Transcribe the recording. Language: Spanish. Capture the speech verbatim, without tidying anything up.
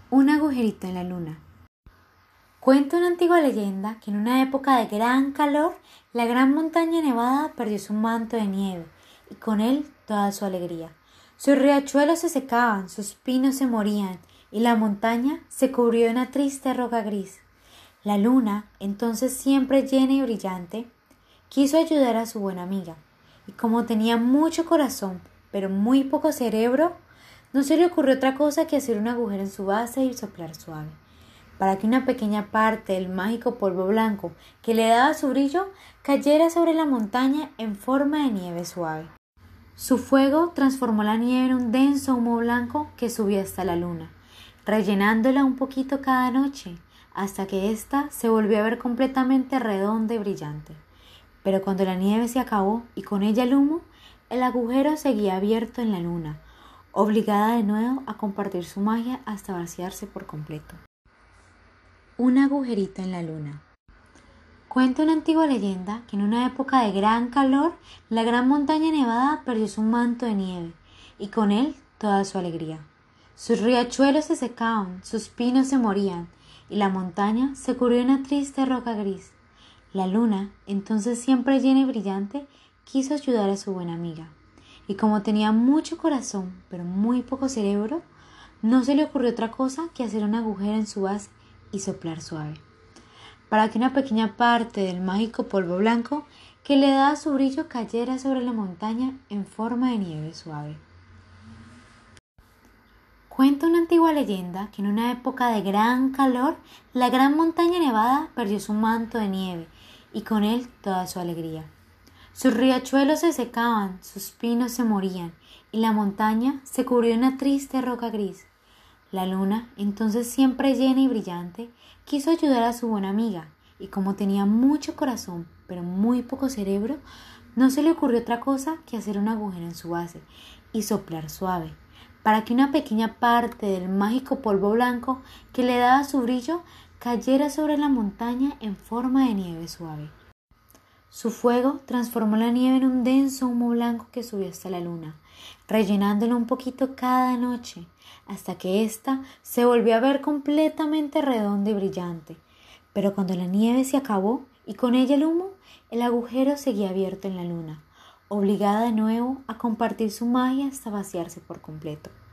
Un agujerito en la luna. Cuenta una antigua leyenda que en una época de gran calor, la gran montaña nevada perdió su manto de nieve y con él toda su alegría. Sus riachuelos se secaban, sus pinos se morían y la montaña se cubrió de una triste roca gris. La luna, entonces siempre llena y brillante, quiso ayudar a su buena amiga y como tenía mucho corazón pero muy poco cerebro, no se le ocurrió otra cosa que hacer un agujero en su base y soplar suave, para que una pequeña parte del mágico polvo blanco que le daba su brillo cayera sobre la montaña en forma de nieve suave. Su fuego transformó la nieve en un denso humo blanco que subía hasta la luna, rellenándola un poquito cada noche, hasta que ésta se volvió a ver completamente redonda y brillante. Pero cuando la nieve se acabó y con ella el humo, el agujero seguía abierto en la luna, obligada de nuevo a compartir su magia hasta vaciarse por completo. Un agujerito en la luna. Cuenta una antigua leyenda que en una época de gran calor, la gran montaña nevada perdió su manto de nieve y con él toda su alegría. Sus riachuelos se secaban, sus pinos se morían y la montaña se cubrió de una triste roca gris. La luna, entonces siempre llena y brillante, quiso ayudar a su buena amiga y como tenía mucho corazón pero muy poco cerebro, no se le ocurrió otra cosa que hacer un agujero en su base y soplar suave, para que una pequeña parte del mágico polvo blanco que le daba su brillo cayera sobre la montaña en forma de nieve suave. Cuenta una antigua leyenda que en una época de gran calor, la gran montaña nevada perdió su manto de nieve y con él toda su alegría. Sus riachuelos se secaban, sus pinos se morían y la montaña se cubrió de una triste roca gris. La luna, entonces siempre llena y brillante, quiso ayudar a su buena amiga y como tenía mucho corazón pero muy poco cerebro, no se le ocurrió otra cosa que hacer un agujero en su base y soplar suave, para que una pequeña parte del mágico polvo blanco que le daba su brillo cayera sobre la montaña en forma de nieve suave. Su fuego transformó la nieve en un denso humo blanco que subió hasta la luna, rellenándola un poquito cada noche, hasta que ésta se volvió a ver completamente redonda y brillante. Pero cuando la nieve se acabó y con ella el humo, el agujero seguía abierto en la luna, obligada de nuevo a compartir su magia hasta vaciarse por completo.